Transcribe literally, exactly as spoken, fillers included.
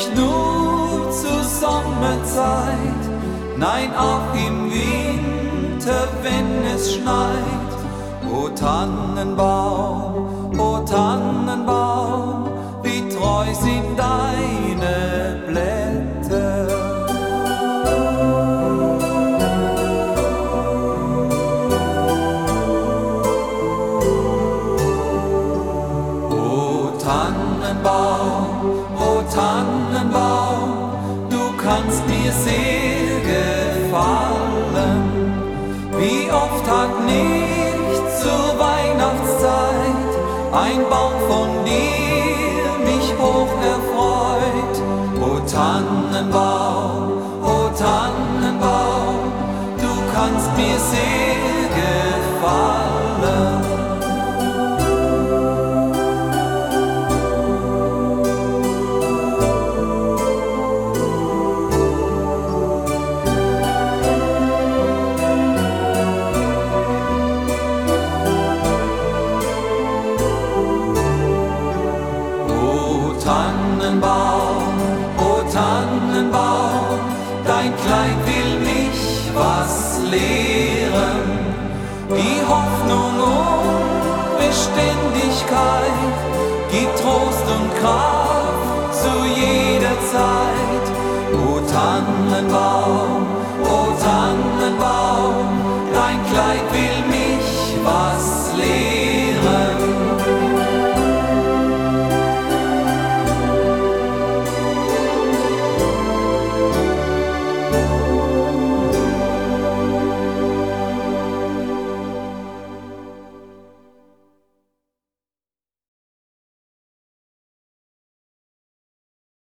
nicht nur zur Sommerzeit, nein auch im Winter, wenn es schneit. O Tannenbaum, o Tannenbaum, wie treu sind deine Blätter. O Tannenbaum, o Tannenbaum, du kannst mir sehr gefallen. Wie oft hat nicht zur Weihnachtszeit ein Baum von dir mich hoch erfreut. O Tannenbaum, o Tannenbaum, du kannst mir sehr gefallen. Tannenbaum, o Tannenbaum, dein Kleid will mich was lehren. Die Hoffnung und Beständigkeit gibt Trost und Kraft zu jeder Zeit. O Tannenbaum, o Tannenbaum, dein Kleid will mich was lehren.